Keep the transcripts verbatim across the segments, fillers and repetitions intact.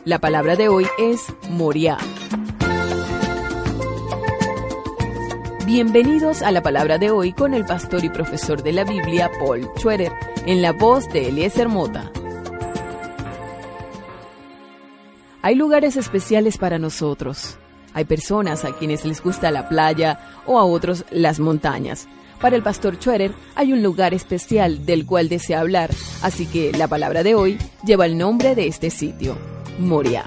La palabra de hoy es Moriah. Bienvenidos a la palabra de hoy con el pastor y profesor de la Biblia, Paul Schroeder, en la voz de Eliezer Mota. Hay lugares especiales para nosotros. Hay personas a quienes les gusta la playa o a otros las montañas. Para el pastor Schroeder hay un lugar especial del cual desea hablar, así que la palabra de hoy lleva el nombre de este sitio, Moriah.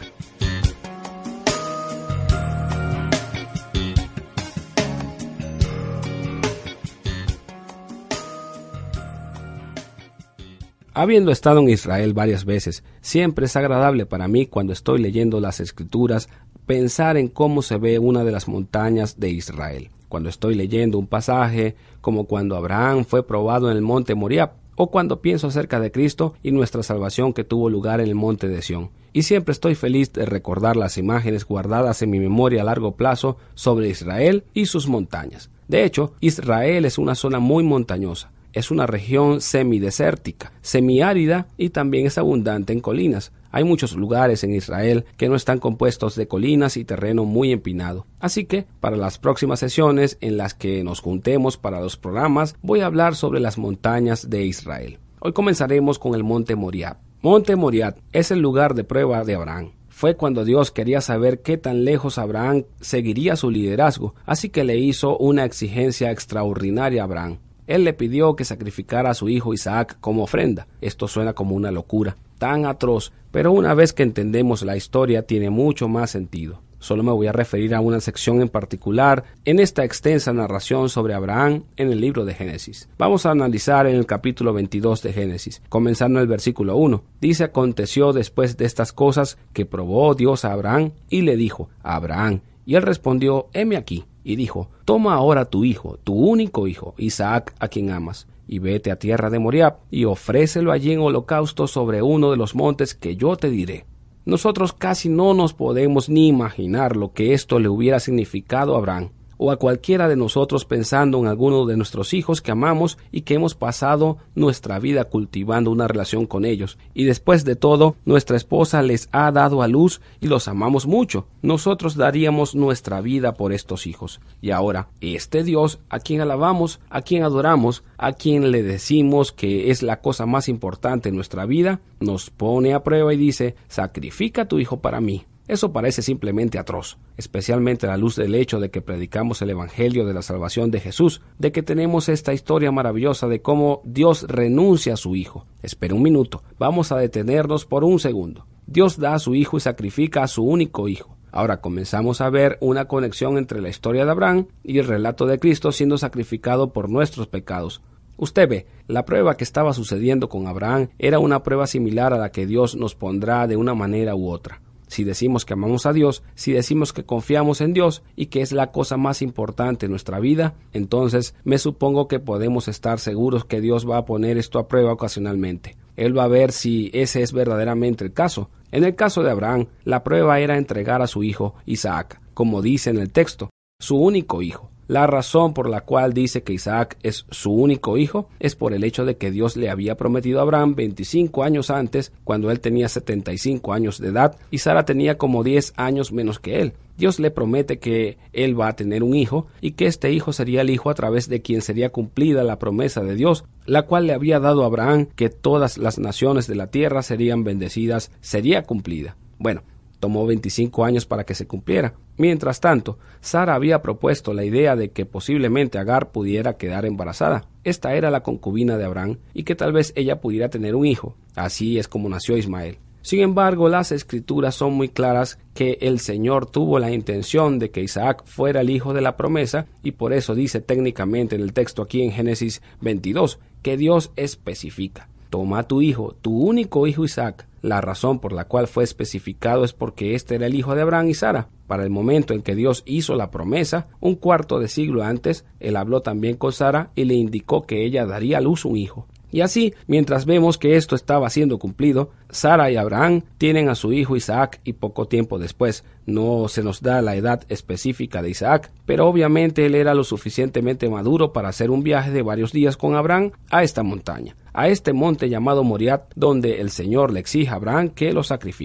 Habiendo estado en Israel varias veces, siempre es agradable para mí cuando estoy leyendo las Escrituras pensar en cómo se ve una de las montañas de Israel. Cuando estoy leyendo un pasaje, como cuando Abraham fue probado en el monte Moriah, o cuando pienso acerca de Cristo y nuestra salvación que tuvo lugar en el monte de Sión. Y siempre estoy feliz de recordar las imágenes guardadas en mi memoria a largo plazo sobre Israel y sus montañas. De hecho, Israel es una zona muy montañosa. Es una región semidesértica, semiárida y también es abundante en colinas. Hay muchos lugares en Israel que no están compuestos de colinas y terreno muy empinado. Así que, para las próximas sesiones en las que nos juntemos para los programas, voy a hablar sobre las montañas de Israel. Hoy comenzaremos con el monte Moriah. Monte Moriah es el lugar de prueba de Abraham. Fue cuando Dios quería saber qué tan lejos Abraham seguiría su liderazgo, así que le hizo una exigencia extraordinaria a Abraham. Él le pidió que sacrificara a su hijo Isaac como ofrenda. Esto suena como una locura, tan atroz, pero una vez que entendemos la historia tiene mucho más sentido. Solo me voy a referir a una sección en particular en esta extensa narración sobre Abraham en el libro de Génesis. Vamos a analizar en el capítulo veintidós de Génesis, comenzando en el versículo uno. Dice: aconteció después de estas cosas que probó Dios a Abraham y le dijo a Abraham, y él respondió: heme aquí. Y dijo: toma ahora tu hijo, tu único hijo, Isaac, a quien amas, y vete a tierra de Moriah, y ofrécelo allí en holocausto sobre uno de los montes que yo te diré. Nosotros casi no nos podemos ni imaginar lo que esto le hubiera significado a Abraham, o a cualquiera de nosotros pensando en alguno de nuestros hijos que amamos y que hemos pasado nuestra vida cultivando una relación con ellos. Y después de todo, nuestra esposa les ha dado a luz y los amamos mucho. Nosotros daríamos nuestra vida por estos hijos. Y ahora, este Dios, a quien alabamos, a quien adoramos, a quien le decimos que es la cosa más importante en nuestra vida, nos pone a prueba y dice: sacrifica a tu hijo para mí. Eso parece simplemente atroz, especialmente a la luz del hecho de que predicamos el Evangelio de la salvación de Jesús, de que tenemos esta historia maravillosa de cómo Dios renuncia a su Hijo. Espera un minuto, vamos a detenernos por un segundo. Dios da a su Hijo y sacrifica a su único Hijo. Ahora comenzamos a ver una conexión entre la historia de Abraham y el relato de Cristo siendo sacrificado por nuestros pecados. Usted ve, la prueba que estaba sucediendo con Abraham era una prueba similar a la que Dios nos pondrá de una manera u otra. Si decimos que amamos a Dios, si decimos que confiamos en Dios y que es la cosa más importante en nuestra vida, entonces me supongo que podemos estar seguros que Dios va a poner esto a prueba ocasionalmente. Él va a ver si ese es verdaderamente el caso. En el caso de Abraham, la prueba era entregar a su hijo Isaac, como dice en el texto, su único hijo. La razón por la cual dice que Isaac es su único hijo es por el hecho de que Dios le había prometido a Abraham veinticinco años antes, cuando él tenía setenta y cinco años de edad y Sara tenía como diez años menos que él. Dios le promete que él va a tener un hijo y que este hijo sería el hijo a través de quien sería cumplida la promesa de Dios, la cual le había dado a Abraham, que todas las naciones de la tierra serían bendecidas, sería cumplida. Bueno, tomó veinticinco años para que se cumpliera. Mientras tanto, Sara había propuesto la idea de que posiblemente Agar pudiera quedar embarazada. Esta era la concubina de Abraham y que tal vez ella pudiera tener un hijo. Así es como nació Ismael. Sin embargo, las Escrituras son muy claras que el Señor tuvo la intención de que Isaac fuera el hijo de la promesa y por eso dice técnicamente en el texto aquí en Génesis veintidós que Dios especifica: toma a tu hijo, tu único hijo Isaac. La razón por la cual fue especificado es porque este era el hijo de Abraham y Sara. Para el momento en que Dios hizo la promesa, un cuarto de siglo antes, él habló también con Sara y le indicó que ella daría a luz un hijo. Y así, mientras vemos que esto estaba siendo cumplido, Sara y Abraham tienen a su hijo Isaac y poco tiempo después, no se nos da la edad específica de Isaac, pero obviamente él era lo suficientemente maduro para hacer un viaje de varios días con Abraham a esta montaña, a este monte llamado Moriah, donde el Señor le exige a Abraham que lo sacrifique.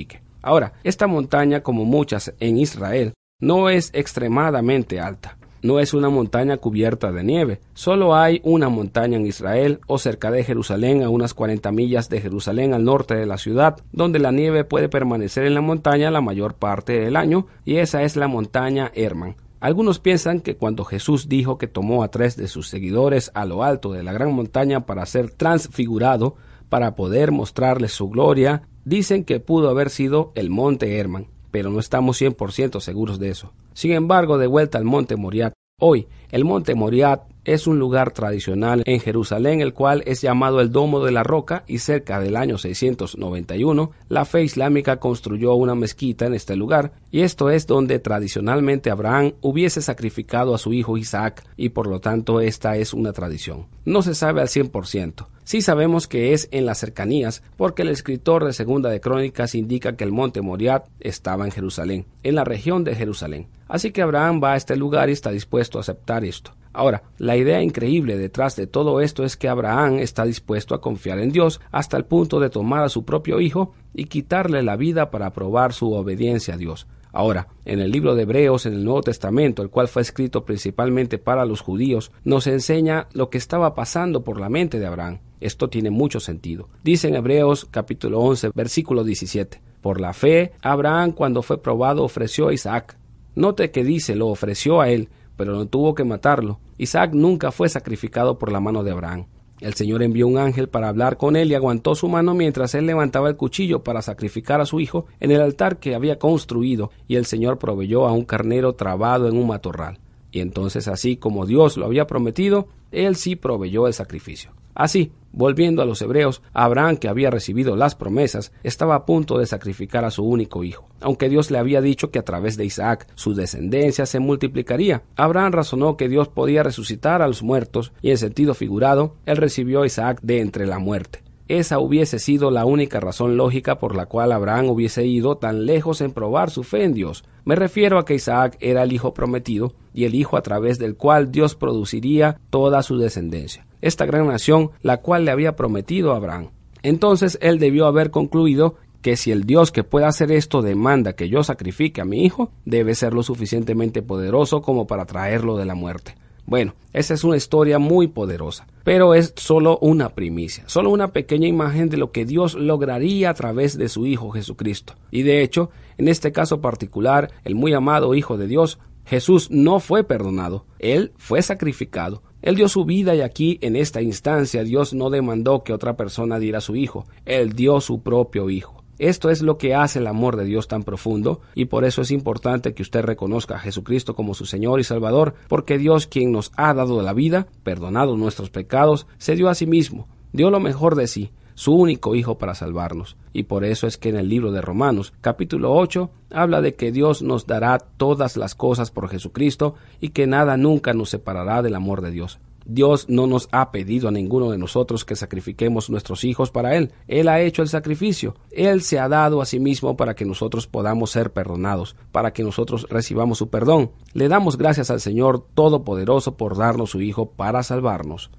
Ahora, esta montaña, como muchas en Israel, no es extremadamente alta. No es una montaña cubierta de nieve. Solo hay una montaña en Israel o cerca de Jerusalén, a unas cuarenta millas de Jerusalén al norte de la ciudad, donde la nieve puede permanecer en la montaña la mayor parte del año, y esa es la montaña Hermón. Algunos piensan que cuando Jesús dijo que tomó a tres de sus seguidores a lo alto de la gran montaña para ser transfigurado, para poder mostrarles su gloria, dicen que pudo haber sido el monte Hermón, pero no estamos cien por ciento seguros de eso. Sin embargo, de vuelta al monte Moriah. Hoy, el monte Moriah es un lugar tradicional en Jerusalén, el cual es llamado el Domo de la Roca, y cerca del año seiscientos noventa y uno, la fe islámica construyó una mezquita en este lugar, y esto es donde tradicionalmente Abraham hubiese sacrificado a su hijo Isaac, y por lo tanto esta es una tradición. No se sabe al cien por ciento. Sí sabemos que es en las cercanías, porque el escritor de Segunda de Crónicas indica que el monte Moriah estaba en Jerusalén, en la región de Jerusalén. Así que Abraham va a este lugar y está dispuesto a aceptar esto. Ahora, la idea increíble detrás de todo esto es que Abraham está dispuesto a confiar en Dios hasta el punto de tomar a su propio hijo y quitarle la vida para probar su obediencia a Dios. Ahora, en el libro de Hebreos, en el Nuevo Testamento, el cual fue escrito principalmente para los judíos, nos enseña lo que estaba pasando por la mente de Abraham. Esto tiene mucho sentido. Dice en Hebreos capítulo once, versículo diecisiete, por la fe, Abraham cuando fue probado ofreció a Isaac. Note que dice, lo ofreció a él, pero no tuvo que matarlo. Isaac nunca fue sacrificado por la mano de Abraham. El Señor envió un ángel para hablar con él y aguantó su mano mientras él levantaba el cuchillo para sacrificar a su hijo en el altar que había construido, y el Señor proveyó a un carnero trabado en un matorral. Y entonces, así como Dios lo había prometido, él sí proveyó el sacrificio. Así, volviendo a los hebreos, Abraham, que había recibido las promesas, estaba a punto de sacrificar a su único hijo. Aunque Dios le había dicho que a través de Isaac su descendencia se multiplicaría, Abraham razonó que Dios podía resucitar a los muertos, y en sentido figurado, él recibió a Isaac de entre la muerte. Esa hubiese sido la única razón lógica por la cual Abraham hubiese ido tan lejos en probar su fe en Dios. Me refiero a que Isaac era el hijo prometido y el hijo a través del cual Dios produciría toda su descendencia, esta gran nación, la cual le había prometido a Abraham. Entonces él debió haber concluido que si el Dios que puede hacer esto demanda que yo sacrifique a mi hijo, debe ser lo suficientemente poderoso como para traerlo de la muerte. Bueno, esa es una historia muy poderosa, pero es solo una primicia, solo una pequeña imagen de lo que Dios lograría a través de su Hijo Jesucristo. Y de hecho, en este caso particular, el muy amado Hijo de Dios, Jesús no fue perdonado, Él fue sacrificado. Él dio su vida y aquí, en esta instancia, Dios no demandó que otra persona diera su Hijo, Él dio su propio Hijo. Esto es lo que hace el amor de Dios tan profundo, y por eso es importante que usted reconozca a Jesucristo como su Señor y Salvador, porque Dios, quien nos ha dado la vida, perdonado nuestros pecados, se dio a sí mismo, dio lo mejor de sí, su único Hijo para salvarnos. Y por eso es que en el libro de Romanos, capítulo ocho, habla de que Dios nos dará todas las cosas por Jesucristo y que nada nunca nos separará del amor de Dios. Dios no nos ha pedido a ninguno de nosotros que sacrifiquemos nuestros hijos para Él. Él ha hecho el sacrificio. Él se ha dado a sí mismo para que nosotros podamos ser perdonados, para que nosotros recibamos su perdón. Le damos gracias al Señor Todopoderoso por darnos su Hijo para salvarnos.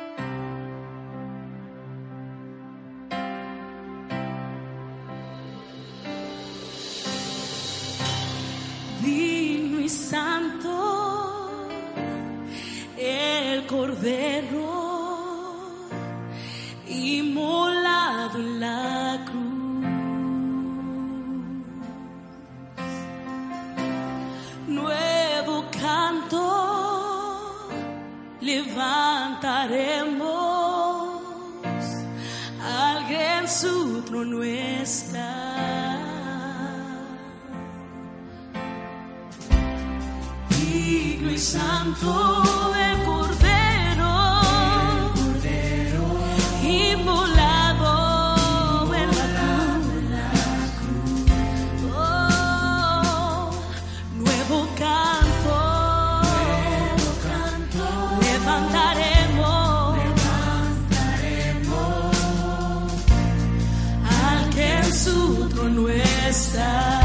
Digno y santo el Cordero inmolado en la cruz, nuevo canto levantaremos, alguien en su trono está. Digno y santo el Cordero, inmolado en la cruz. Oh, nuevo canto, levantaremos, al que en su trono está.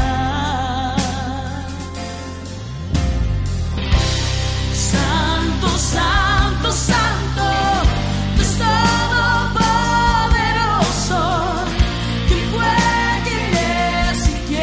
Santo, santo, Dios todopoderoso, ¿quién fue, quién es y quién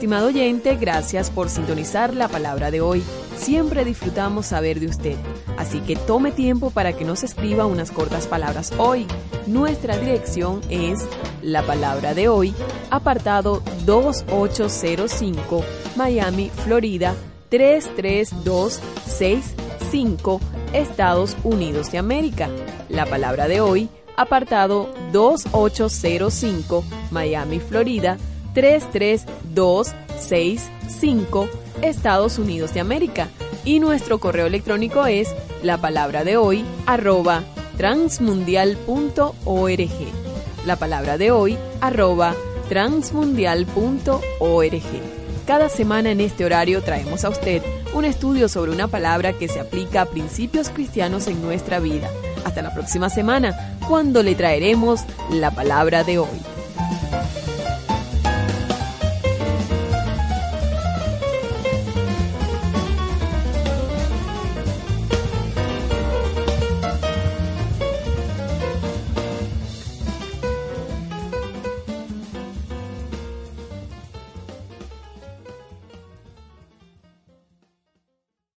estimado oyente, gracias por sintonizar la palabra de hoy. Siempre disfrutamos saber de usted, así que tome tiempo para que nos escriba unas cortas palabras hoy. Nuestra dirección es La Palabra de Hoy, apartado dos ocho cero cinco, Miami, Florida, tres tres dos seis cinco, Estados Unidos de América. La Palabra de Hoy, apartado dos ocho cero cinco, Miami, Florida, tres tres dos seis cinco, Estados Unidos de América. Y nuestro correo electrónico es la palabra de hoy arroba transmundial punto org. La palabra de hoy arroba transmundial punto org. Cada semana en este horario traemos a usted un estudio sobre una palabra que se aplica a principios cristianos en nuestra vida. Hasta la próxima semana, cuando le traeremos la palabra de hoy.